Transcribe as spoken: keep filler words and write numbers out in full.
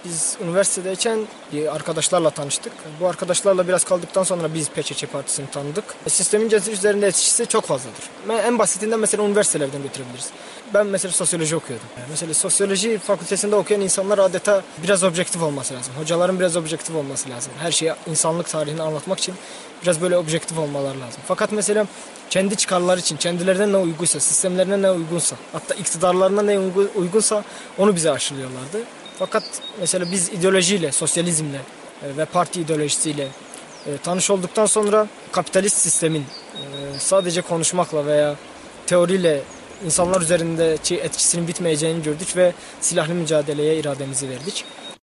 Biz üniversitedeyken arkadaşlarla tanıştık. Bu arkadaşlarla biraz kaldıktan sonra biz P Ç Ç Partisi'ni tanıdık. Sistemin gençler üzerinde etkisi çok fazladır. En basitinden mesela üniversitelerden götürebiliriz. Ben mesela sosyoloji okuyordum. Mesela sosyoloji fakültesinde okuyan insanlar adeta biraz objektif olması lazım. Hocaların biraz objektif olması lazım. Her şeyi, insanlık tarihini anlatmak için biraz böyle objektif olmaları lazım. Fakat mesela kendi çıkarları için, kendilerine ne uygunsa, sistemlerine ne uygunsa, hatta iktidarlarına ne uygunsa onu bize aşılıyorlardı. Fakat mesela biz ideolojiyle, sosyalizmle ve parti ideolojisiyle tanış olduktan sonra kapitalist sistemin sadece konuşmakla veya teoriyle insanlar üzerindeki etkisinin bitmeyeceğini gördük ve silahlı mücadeleye irademizi verdik.